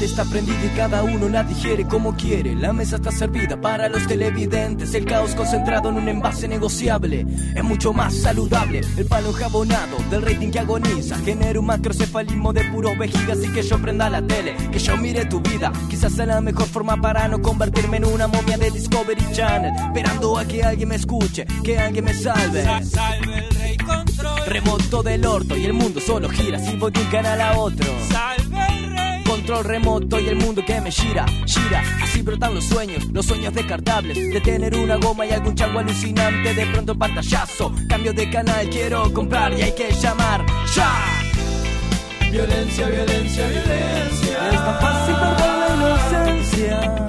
está prendida y cada uno la digiere como quiere. La mesa está servida para los televidentes. El caos concentrado en un envase negociable es mucho más saludable. El palo enjabonado del rating que agoniza genera un macrocefalismo de puros vejigas. Y que yo prenda la tele, que yo mire tu vida. Quizás sea la mejor forma para no convertirme en una momia de Discovery Channel, esperando a que alguien me escuche, que alguien me salve. Salve el rey control. Remoto del orto y el mundo solo gira si voy de un canal a otro. Salve el rey. Control remoto y el mundo que me gira. Así brotan los sueños descartables. De tener una goma y algún chango alucinante. De pronto pantallazo, cambio de canal, quiero comprar y hay que llamar ya. Violencia, violencia, violencia. Es tan fácil perder la inocencia.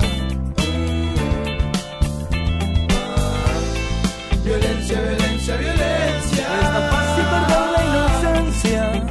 Violencia, violencia, violencia. Es tan fácil perder la inocencia.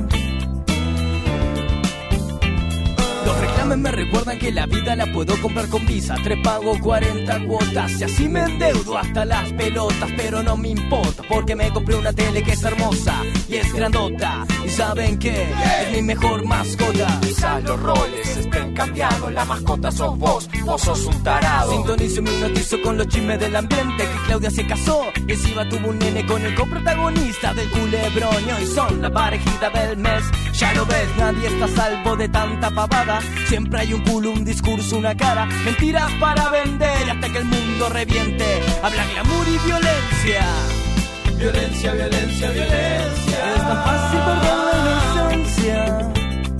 Los reclames me recuerdan que la vida la puedo comprar con Visa. 3 pago 40 cuotas y así me endeudo hasta las pelotas. Pero no me importa porque me compré una tele que es hermosa y es grandota. Y saben que es mi mejor mascota. Quizás los roles estén cambiados. La mascota sos vos sos un tarado. Sintonizo mi noticio con los chismes del ambiente. Que Claudia se casó y encima tuvo un nene con el coprotagonista del Culebrón. Y hoy son la parejita del mes. Ya lo ves, nadie está a salvo de tanta pavada. Siempre hay un culo, un discurso, una cara. Mentiras para vender hasta que el mundo reviente. Habla glamour y violencia. Violencia, violencia, violencia. Es tan fácil perder la inocencia.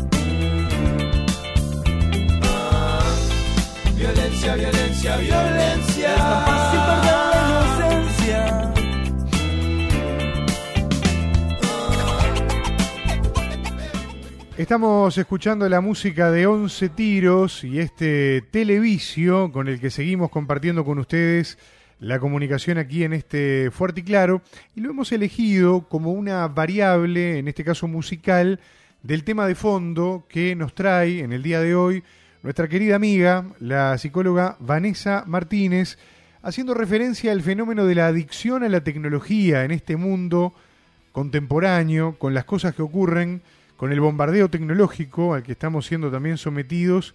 Violencia, violencia, violencia. Es tan fácil perder la inocencia. Estamos escuchando la música de 11 Tiros y este televisio con el que seguimos compartiendo con ustedes la comunicación aquí en este Fuerte y Claro, y lo hemos elegido como una variable, en este caso musical, del tema de fondo que nos trae en el día de hoy nuestra querida amiga, la psicóloga Vanessa Martínez, haciendo referencia al fenómeno de la adicción a la tecnología en este mundo contemporáneo, con las cosas que ocurren, con el bombardeo tecnológico al que estamos siendo también sometidos,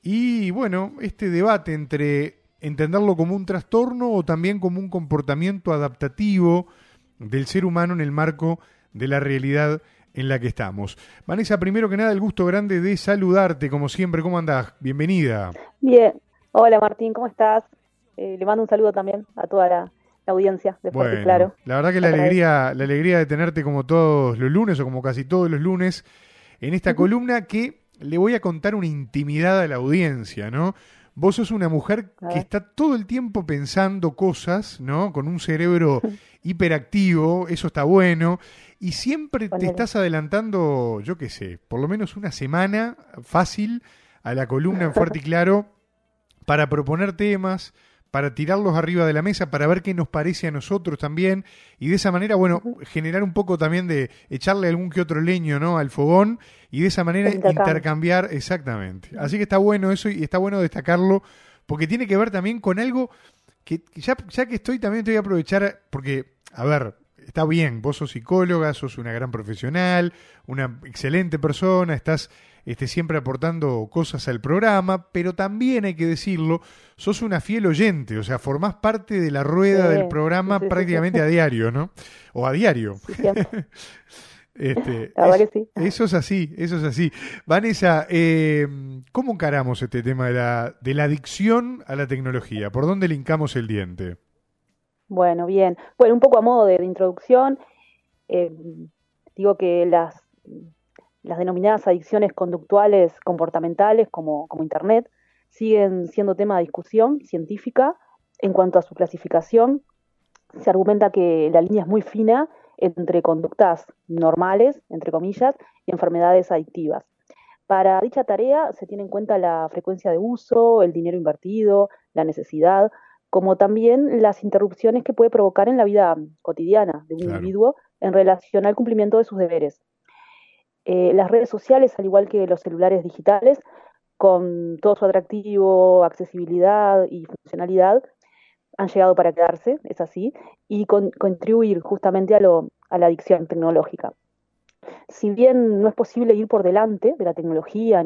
y bueno, este debate entre entenderlo como un trastorno o también como un comportamiento adaptativo del ser humano en el marco de la realidad en la que estamos. Vanessa, primero que nada, el gusto grande de saludarte, como siempre. ¿Cómo andás? Bienvenida. Bien. Hola, Martín, ¿cómo estás? Le mando un saludo también a toda la audiencia de Fuerte y Claro. La verdad que la alegría de tenerte como todos los lunes, o como casi todos los lunes, en esta columna que le voy a contar una intimidad a la audiencia, ¿no? Vos sos una mujer que está todo el tiempo pensando cosas, ¿no? Con un cerebro hiperactivo, eso está bueno, y siempre te estás adelantando, yo qué sé, por lo menos una semana fácil a la columna en Fuerte y Claro para proponer temas, para tirarlos arriba de la mesa, para ver qué nos parece a nosotros también, y de esa manera, bueno, generar un poco también de echarle algún que otro leño, ¿no?, al fogón, y de esa manera intercambiar, exactamente. Así que está bueno eso, y está bueno destacarlo, porque tiene que ver también con algo que ya que estoy, también te voy a aprovechar, porque, a ver, está bien, vos sos psicóloga, sos una gran profesional, una excelente persona, estás siempre aportando cosas al programa, pero también hay que decirlo, sos una fiel oyente, o sea, formás parte de la rueda del programa prácticamente a diario, ¿no? O a diario. Sí, la verdad que sí. Eso es así. Vanessa, ¿cómo encaramos este tema de la adicción a la tecnología? ¿Por dónde le hincamos el diente? Bueno, bien. Bueno, un poco a modo de introducción, digo que las denominadas adicciones conductuales comportamentales como Internet siguen siendo tema de discusión científica. En cuanto a su clasificación, se argumenta que la línea es muy fina entre conductas normales, entre comillas, y enfermedades adictivas. Para dicha tarea se tiene en cuenta la frecuencia de uso, el dinero invertido, la necesidad, como también las interrupciones que puede provocar en la vida cotidiana de un individuo en relación al cumplimiento de sus deberes. Las redes sociales, al igual que los celulares digitales, con todo su atractivo, accesibilidad y funcionalidad, han llegado para quedarse, es así, y contribuir justamente a la adicción tecnológica. Si bien no es posible ir por delante de la tecnología ni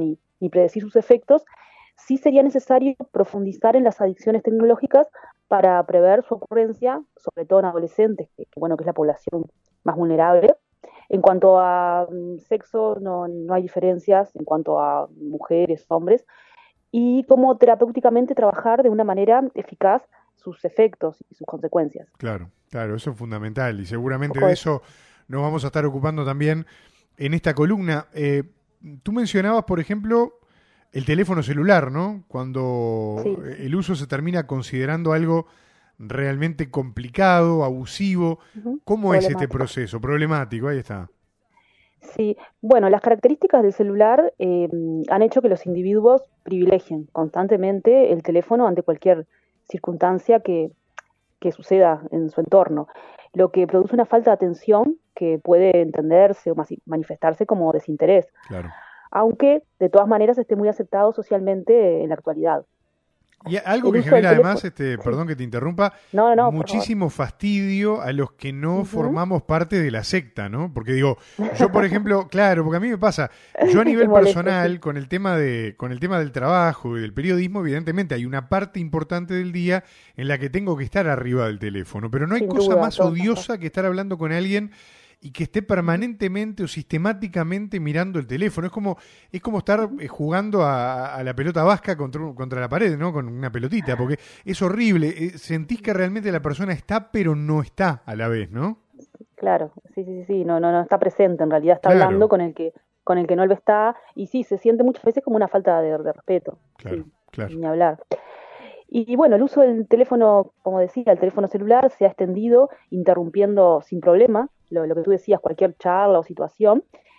ni predecir sus efectos, sí sería necesario profundizar en las adicciones tecnológicas para prever su ocurrencia, sobre todo en adolescentes, que es la población más vulnerable. En cuanto a sexo, no hay diferencias en cuanto a mujeres, hombres, y cómo terapéuticamente trabajar de una manera eficaz sus efectos y sus consecuencias. Claro, claro, eso es fundamental y seguramente de eso nos vamos a estar ocupando también en esta columna. Tú mencionabas, por ejemplo, el teléfono celular, ¿no? Cuando Sí. el uso se termina considerando algo realmente complicado, abusivo. ¿Cómo es este proceso? Problemático, ahí está. Sí, bueno, las características del celular han hecho que los individuos privilegien constantemente el teléfono ante cualquier circunstancia que suceda en su entorno, lo que produce una falta de atención que puede entenderse o manifestarse como desinterés, Claro. aunque de todas maneras esté muy aceptado socialmente en la actualidad. Y algo El que uso genera del además, teléfono, sí. perdón que te interrumpa, No, por favor. muchísimo fastidio a los que no Ujú. formamos parte de la secta, ¿no? Porque digo, yo por ejemplo, claro, porque a mí me pasa, yo a nivel Es molesto, personal, sí. con el tema del trabajo y del periodismo, evidentemente hay una parte importante del día en la que tengo que estar arriba del teléfono, pero no hay Sin cosa duda, más todos odiosa que estar hablando con alguien y que esté permanentemente o sistemáticamente mirando el teléfono. Es como estar jugando a la pelota vasca contra la pared, ¿no? Con una pelotita, porque es horrible. Sentís que realmente la persona está, pero no está a la vez, ¿no? Claro, sí, no está presente, en realidad está Claro. hablando con el que no lo está, y sí, se siente muchas veces como una falta de respeto. Claro, Sí, claro. ni hablar. Y bueno, el uso del teléfono, como decía, el teléfono celular se ha extendido, interrumpiendo sin problema lo que tú decías, cualquier charla o situación.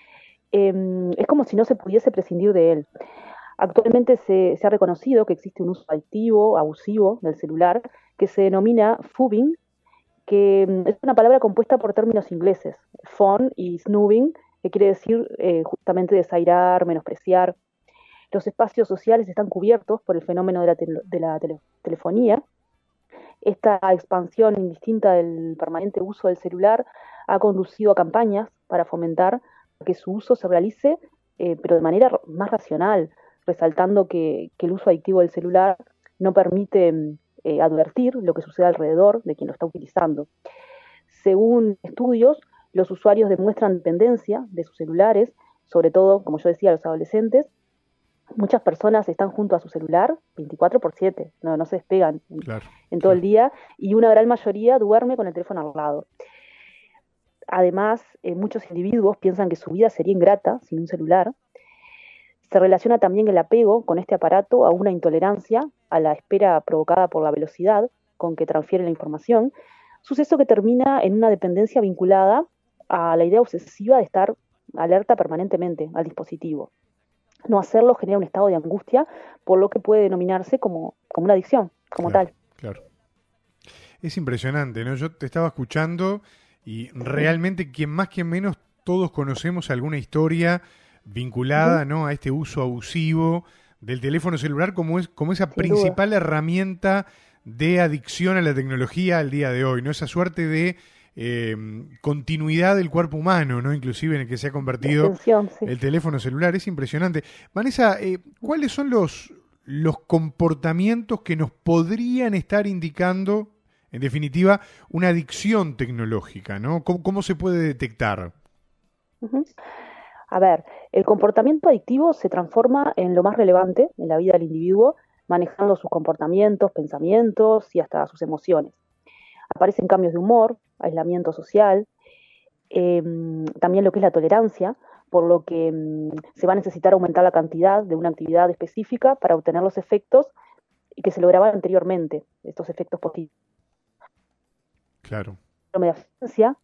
Es como si no se pudiese prescindir de él. Actualmente se ha reconocido que existe un uso adictivo, abusivo del celular, que se denomina phubbing, que es una palabra compuesta por términos ingleses, phone y snoobing, que quiere decir justamente desairar, menospreciar. Los espacios sociales están cubiertos por el fenómeno de la telefonía. Esta expansión indistinta del permanente uso del celular ha conducido a campañas para fomentar que su uso se realice, pero de manera más racional, resaltando que el uso adictivo del celular no permite advertir lo que sucede alrededor de quien lo está utilizando. Según estudios, los usuarios demuestran dependencia de sus celulares, sobre todo, como yo decía, los adolescentes. Muchas personas están junto a su celular 24/7, no se despegan en todo el día, y una gran mayoría duerme con el teléfono al lado. Además, muchos individuos piensan que su vida sería ingrata sin un celular. Se relaciona también el apego con este aparato a una intolerancia a la espera provocada por la velocidad con que transfiere la información, suceso que termina en una dependencia vinculada a la idea obsesiva de estar alerta permanentemente al dispositivo. No hacerlo genera un estado de angustia, por lo que puede denominarse como una adicción, como tal. Claro. Es impresionante, ¿no? Yo te estaba escuchando y realmente, quien más, quien menos, todos conocemos alguna historia vinculada, ¿no?, a este uso abusivo del teléfono celular como esa principal herramienta de adicción a la tecnología al día de hoy, ¿no? Esa suerte de continuidad del cuerpo humano, ¿no? Inclusive en el que se ha convertido el teléfono celular. Es impresionante. Vanessa, ¿cuáles son los comportamientos que nos podrían estar indicando, en definitiva, una adicción tecnológica, ¿no? ¿Cómo se puede detectar? A ver, el comportamiento adictivo se transforma en lo más relevante en la vida del individuo, manejando sus comportamientos, pensamientos y hasta sus emociones. Aparecen cambios de humor, aislamiento social, también lo que es la tolerancia, por lo que se va a necesitar aumentar la cantidad de una actividad específica para obtener los efectos que se lograban anteriormente, estos efectos positivos. Claro. Ansiedad,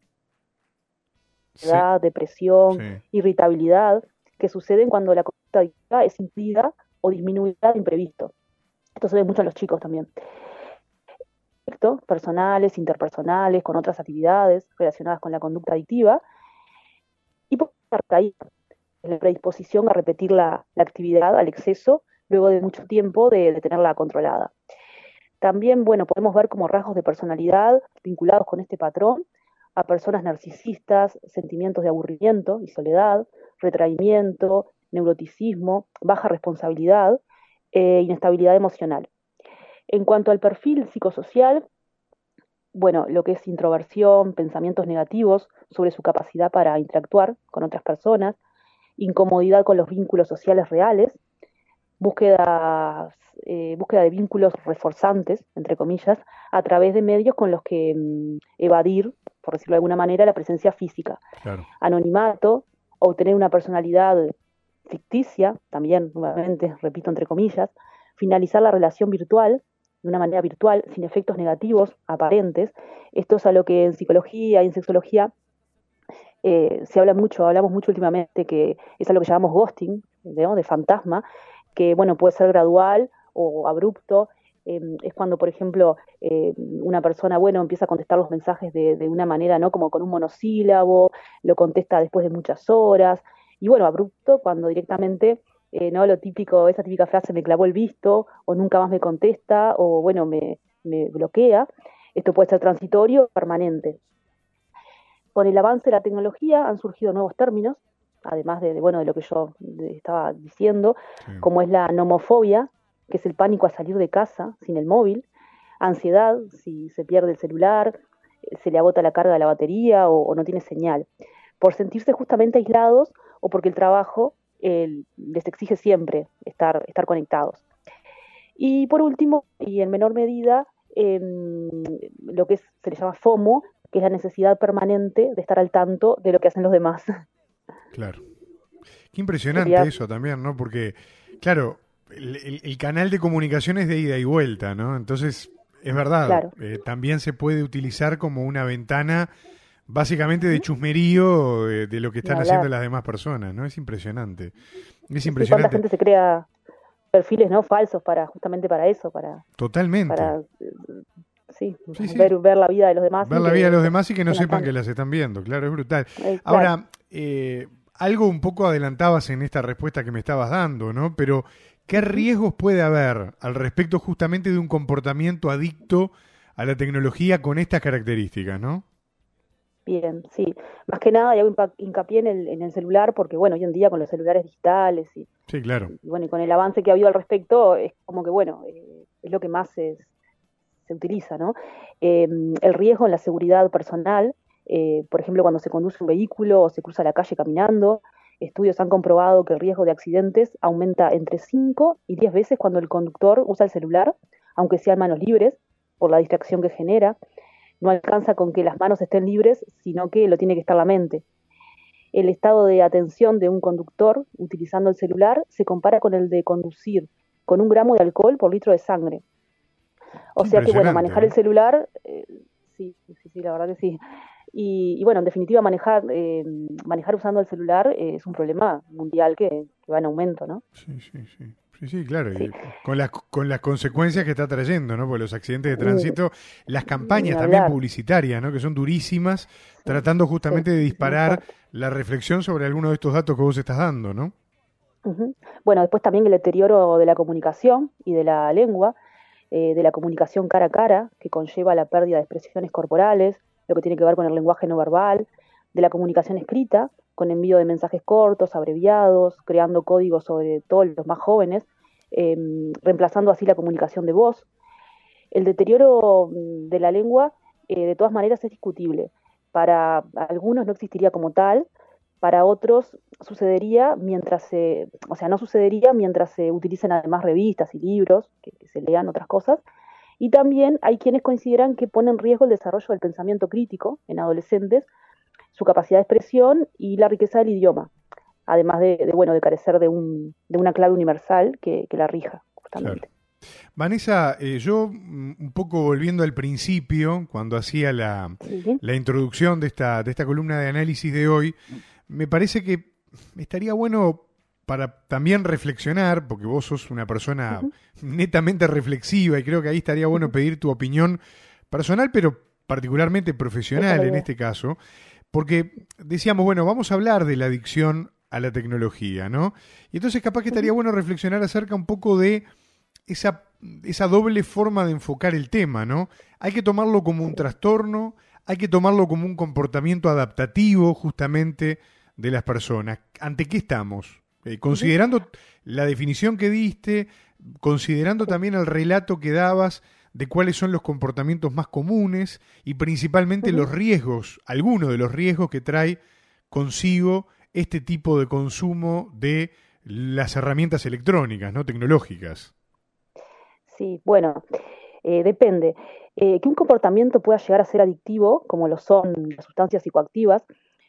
depresión, irritabilidad, que suceden cuando la conducta adictiva es impedida o disminuida de imprevisto. Esto se ve mucho en los chicos también. Personales, interpersonales, con otras actividades relacionadas con la conducta adictiva, y por la predisposición a repetir la actividad al exceso luego de mucho tiempo de tenerla controlada. También, podemos ver como rasgos de personalidad vinculados con este patrón a personas narcisistas, sentimientos de aburrimiento y soledad, retraimiento, neuroticismo, baja responsabilidad, inestabilidad emocional. En cuanto al perfil psicosocial, bueno, lo que es introversión, pensamientos negativos sobre su capacidad para interactuar con otras personas, incomodidad con los vínculos sociales reales, búsqueda de vínculos reforzantes, entre comillas, a través de medios con los que evadir, por decirlo de alguna manera, la presencia física. Claro. Anonimato, obtener una personalidad ficticia, también, nuevamente, repito, entre comillas, finalizar la relación virtual, de una manera virtual, sin efectos negativos aparentes. Esto es a lo que en psicología y en sexología hablamos mucho últimamente, que es a lo que llamamos ghosting, ¿no? De fantasma, que bueno, puede ser gradual o abrupto. Es cuando, por ejemplo, una persona, bueno, empieza a contestar los mensajes de una manera, ¿no? Como con un monosílabo, lo contesta después de muchas horas, y bueno, abrupto cuando directamente, ¿no? Lo típico, esa típica frase, me clavó el visto, o nunca más me contesta, o bueno, me bloquea. Esto puede ser transitorio o permanente. Con el avance de la tecnología han surgido nuevos términos, además de lo que yo estaba diciendo, Sí. como es la nomofobia, que es el pánico a salir de casa sin el móvil, ansiedad si se pierde el celular, se le agota la carga de la batería o no tiene señal, por sentirse justamente aislados o porque el trabajo les exige siempre estar conectados. Y por último, y en menor medida, lo que se le llama FOMO, que es la necesidad permanente de estar al tanto de lo que hacen los demás. Claro. Qué impresionante Sería... eso también, ¿no? Porque, claro, el canal de comunicación es de ida y vuelta, ¿no? Entonces, es verdad, Claro. También se puede utilizar como una ventana básicamente de chusmerío de lo que están haciendo las demás personas, ¿no? Es impresionante. Es Sí, impresionante. cuánta gente se crea perfiles, ¿no? Falsos justamente para eso, Totalmente. Sí. Sí. Ver la vida de los demás. Ver la vida de los demás y que no sepan que las están viendo, claro, es brutal. Claro. Ahora, algo un poco adelantabas en esta respuesta que me estabas dando, ¿no? Pero, ¿qué riesgos puede haber al respecto justamente de un comportamiento adicto a la tecnología con estas características, no? Bien, sí. Más que nada, yo hago hincapié en el celular, porque bueno, hoy en día con los celulares digitales Sí, claro. y bueno, y con el avance que ha habido al respecto, es como que bueno, es lo que más se utiliza, ¿no? El riesgo en la seguridad personal, por ejemplo, cuando se conduce un vehículo o se cruza la calle caminando, estudios han comprobado que el riesgo de accidentes aumenta entre 5 y 10 veces cuando el conductor usa el celular, aunque sea en manos libres, por la distracción que genera. No alcanza con que las manos estén libres, sino que lo tiene que estar la mente. El estado de atención de un conductor utilizando el celular se compara con el de conducir con 1 gramo de alcohol por litro de sangre. O sea que, bueno, manejar el celular, sí, la verdad que sí. Y bueno, en definitiva, manejar usando el celular es un problema mundial que va en aumento, ¿no? Sí, claro. Sí. Y con las consecuencias que está trayendo, ¿no? Porque los accidentes de tránsito, las campañas también publicitarias, ¿no? Que son durísimas, tratando justamente de disparar la reflexión sobre algunos de estos datos que vos estás dando, ¿no? Uh-huh. Bueno, después también el deterioro de la comunicación y de la lengua, de la comunicación cara a cara, que conlleva la pérdida de expresiones corporales, lo que tiene que ver con el lenguaje no verbal, de la comunicación escrita, con envío de mensajes cortos, abreviados, creando códigos sobre todo los más jóvenes, reemplazando así la comunicación de voz. El deterioro de la lengua, de todas maneras, es discutible. Para algunos no existiría como tal, para otros sucedería no sucedería mientras se utilicen además revistas y libros, que se lean otras cosas. Y también hay quienes consideran que pone en riesgo el desarrollo del pensamiento crítico en adolescentes, su capacidad de expresión y la riqueza del idioma, además de carecer de una clave universal que la rija, justamente. Claro. Vanessa, yo un poco volviendo al principio, cuando hacía la introducción de esta columna de análisis de hoy, me parece que estaría bueno para también reflexionar, porque vos sos una persona netamente reflexiva y creo que ahí estaría bueno pedir tu opinión personal, pero particularmente profesional en este caso, porque decíamos, bueno, vamos a hablar de la adicción a la tecnología, ¿no? Y entonces capaz que estaría bueno reflexionar acerca un poco de esa doble forma de enfocar el tema, ¿no? Hay que tomarlo como un trastorno, hay que tomarlo como un comportamiento adaptativo justamente de las personas. ¿Ante qué estamos? Considerando la definición que diste, considerando también el relato que dabas de cuáles son los comportamientos más comunes y principalmente los riesgos, algunos de los riesgos que trae consigo este tipo de consumo de las herramientas electrónicas, ¿no? Tecnológicas. Sí, bueno, depende. Que un comportamiento pueda llegar a ser adictivo, como lo son las sustancias psicoactivas,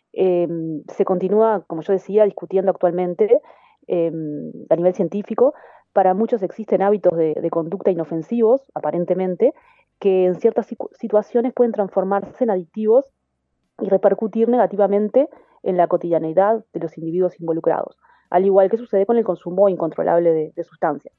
se continúa, como yo decía, discutiendo actualmente a nivel científico. Para muchos existen hábitos de conducta inofensivos, aparentemente, que en ciertas situaciones pueden transformarse en adictivos y repercutir negativamente en la cotidianeidad de los individuos involucrados, al igual que sucede con el consumo incontrolable de sustancias.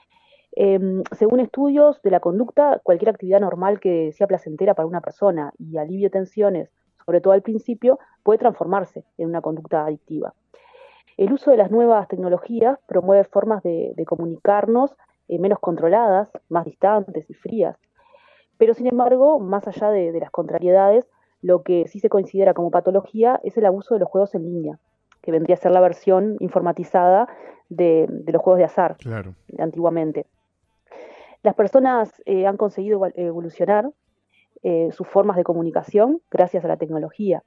Según estudios de la conducta, cualquier actividad normal que sea placentera para una persona y alivie tensiones, sobre todo al principio, puede transformarse en una conducta adictiva. El uso de las nuevas tecnologías promueve formas de comunicarnos menos controladas, más distantes y frías. Pero, sin embargo, más allá de las contrariedades, lo que sí se considera como patología es el abuso de los juegos en línea, que vendría a ser la versión informatizada de los juegos de azar, claro, antiguamente. Las personas han conseguido evolucionar sus formas de comunicación gracias a la tecnología.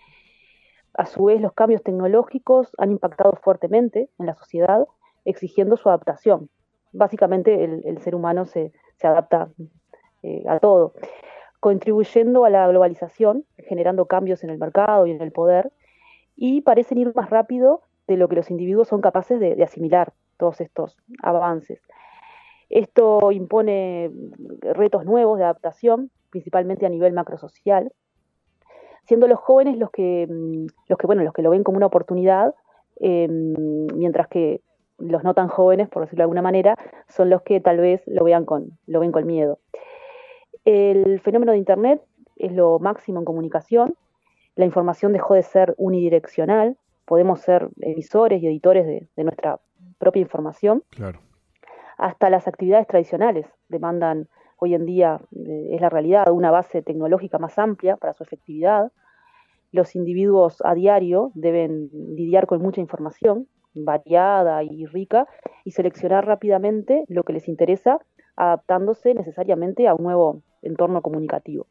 A su vez, los cambios tecnológicos han impactado fuertemente en la sociedad, exigiendo su adaptación. Básicamente, el ser humano se adapta a todo, contribuyendo a la globalización, generando cambios en el mercado y en el poder, y parecen ir más rápido de lo que los individuos son capaces de asimilar todos estos avances. Esto impone retos nuevos de adaptación, principalmente a nivel macrosocial, siendo los jóvenes los que lo ven como una oportunidad, mientras que los no tan jóvenes, por decirlo de alguna manera, son los que tal vez lo ven con miedo. El fenómeno de Internet es lo máximo en comunicación. La información dejó de ser unidireccional. Podemos ser emisores y editores de nuestra propia información. Claro. Hasta las actividades tradicionales demandan hoy en día, es la realidad, una base tecnológica más amplia para su efectividad. Los individuos a diario deben lidiar con mucha información, variada y rica, y seleccionar rápidamente lo que les interesa, adaptándose necesariamente a un nuevo entorno comunicativo.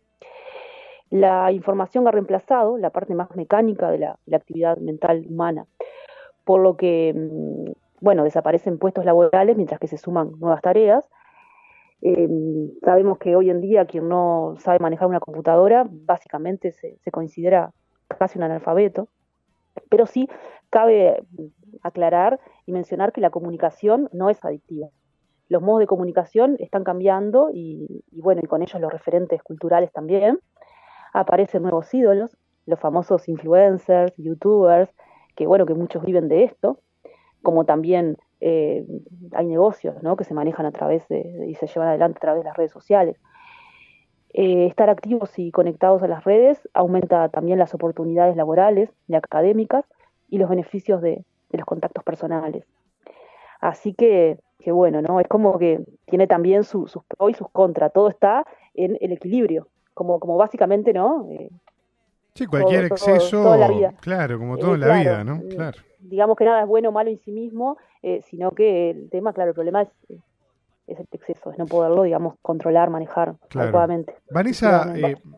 La información ha reemplazado la parte más mecánica de la actividad mental humana, por lo que desaparecen puestos laborales mientras que se suman nuevas tareas. Sabemos que hoy en día quien no sabe manejar una computadora básicamente se considera casi un analfabeto, pero sí cabe aclarar y mencionar que la comunicación no es adictiva. Los modos de comunicación están cambiando y con ellos los referentes culturales también. Aparecen nuevos ídolos, los famosos influencers, youtubers, que muchos viven de esto, como también hay negocios, ¿no?, que se manejan a través y se llevan adelante a través de las redes sociales. Estar activos y conectados a las redes aumenta también las oportunidades laborales y académicas y los beneficios de los contactos personales. Así que ¿no? Es como que tiene también sus pros y sus contras. Todo está en el equilibrio, como básicamente, ¿no? Sí, cualquier exceso, toda la vida. Claro, como todo en la vida, ¿no? Claro. Digamos que nada es bueno o malo en sí mismo, sino que el problema es el exceso, es no poderlo, controlar, manejar adecuadamente. Vanessa,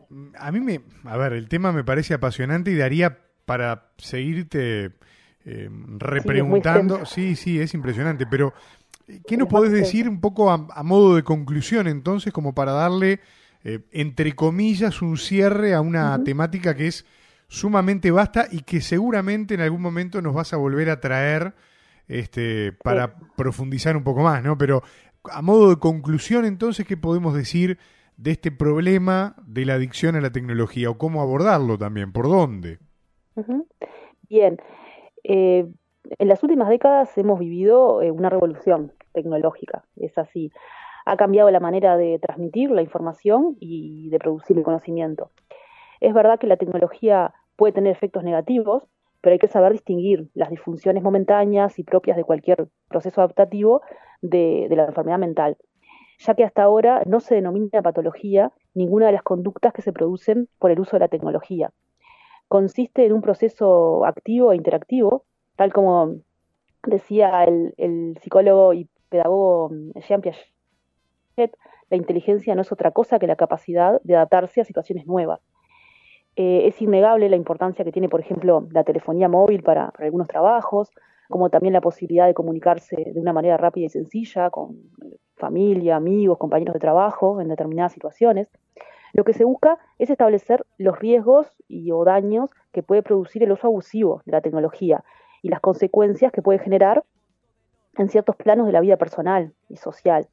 el tema me parece apasionante y daría para seguirte repreguntando. Sí, es impresionante, pero ¿qué nos podés decir un poco a modo de conclusión entonces, como para darle, entre comillas, un cierre a una temática que es sumamente vasta y que seguramente en algún momento nos vas a volver a traer para profundizar un poco más, ¿no? Pero a modo de conclusión, entonces, ¿qué podemos decir de este problema de la adicción a la tecnología o cómo abordarlo también? ¿Por dónde? Bien. En las últimas décadas hemos vivido una revolución tecnológica, es así. Ha cambiado la manera de transmitir la información y de producir el conocimiento. Es verdad que la tecnología puede tener efectos negativos, pero hay que saber distinguir las disfunciones momentáneas y propias de cualquier proceso adaptativo de la enfermedad mental, ya que hasta ahora no se denomina patología ninguna de las conductas que se producen por el uso de la tecnología. Consiste en un proceso activo e interactivo, tal como decía el psicólogo y pedagogo Jean Piaget, la inteligencia no es otra cosa que la capacidad de adaptarse a situaciones nuevas. Es innegable la importancia que tiene, por ejemplo, la telefonía móvil para algunos trabajos, como también la posibilidad de comunicarse de una manera rápida y sencilla con familia, amigos, compañeros de trabajo en determinadas situaciones. Lo que se busca es establecer los riesgos o daños que puede producir el uso abusivo de la tecnología y las consecuencias que puede generar en ciertos planos de la vida personal y social.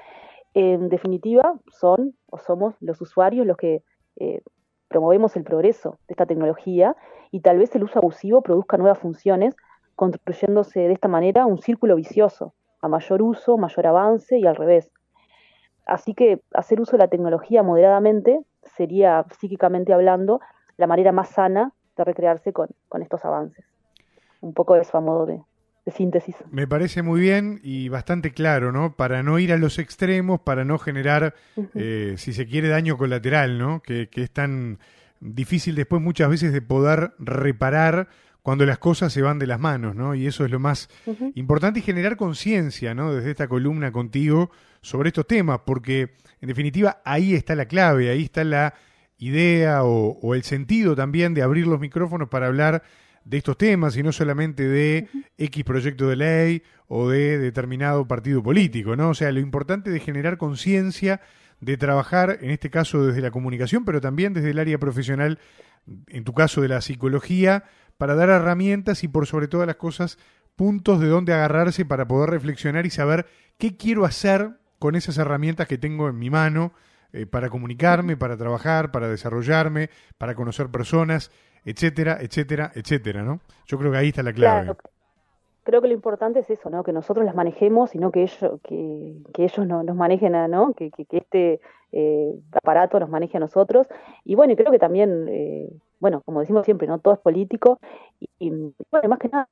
En definitiva, son o somos los usuarios los que promovemos el progreso de esta tecnología y tal vez el uso abusivo produzca nuevas funciones, construyéndose de esta manera un círculo vicioso, a mayor uso, mayor avance y al revés. Así que hacer uso de la tecnología moderadamente sería, psíquicamente hablando, la manera más sana de recrearse con estos avances. Un poco eso a modo de síntesis. Me parece muy bien y bastante claro, ¿no? Para no ir a los extremos, para no generar, si se quiere, daño colateral, ¿no? Que es tan difícil después muchas veces de poder reparar cuando las cosas se van de las manos, ¿no? Y eso es lo más importante, y generar conciencia, ¿no? Desde esta columna contigo sobre estos temas, porque en definitiva ahí está la clave, ahí está la idea o el sentido también de abrir los micrófonos para hablar de estos temas y no solamente de X proyecto de ley o de determinado partido político, ¿no? O sea, lo importante de generar conciencia, de trabajar, en este caso desde la comunicación, pero también desde el área profesional, en tu caso de la psicología, para dar herramientas y por sobre todas las cosas, puntos de donde agarrarse para poder reflexionar y saber qué quiero hacer con esas herramientas que tengo en mi mano, para comunicarme, para trabajar, para desarrollarme, para conocer personas, etcétera, etcétera, etcétera, ¿no? Yo creo que ahí está la clave. Claro, creo que lo importante es eso, ¿no? Que nosotros las manejemos y no que ellos no, nos manejen, ¿no? Que este aparato nos maneje a nosotros. Y bueno, y creo que también, bueno, como decimos siempre, ¿no? Todo es político y bueno, más que nada.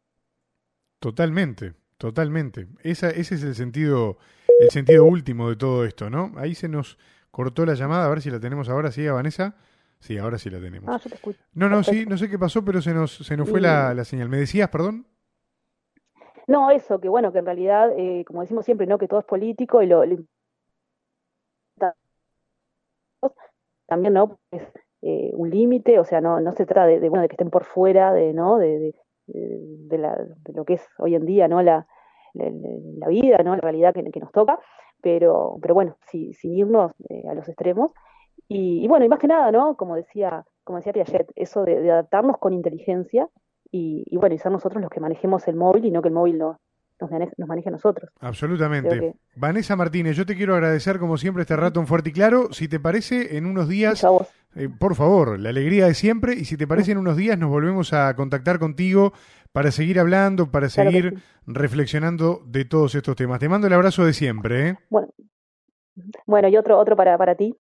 Totalmente, totalmente. Ese es el sentido último de todo esto, ¿no? Ahí se nos cortó la llamada, a ver si la tenemos ahora, ¿sí, a Vanessa? Sí, ahora sí la tenemos. Yo te escucho. No, Perfecto. sí, no sé qué pasó, pero se nos fue la señal. ¿Me decías, perdón? No, eso, que bueno, que en realidad, como decimos siempre, ¿no? Que todo es político y lo también, ¿no? Es un límite, o sea, no se trata bueno, de que estén por fuera ¿no? de lo que es hoy en día, ¿no? La vida, ¿no? La realidad que nos toca, pero bueno, sin irnos a los extremos. Y bueno, y más que nada, ¿no? Como decía Piaget, eso de adaptarnos con inteligencia y bueno, y ser nosotros los que manejemos el móvil y no que el móvil nos maneje a nosotros. Absolutamente. Vanessa Martínez, yo te quiero agradecer como siempre este rato en Fuerte y Claro. Si te parece, en unos días, por favor, la alegría de siempre, y si te parece, en unos días nos volvemos a contactar contigo para seguir hablando, para seguir reflexionando de todos estos temas. Te mando el abrazo de siempre, ¿eh? Bueno, y otro para ti.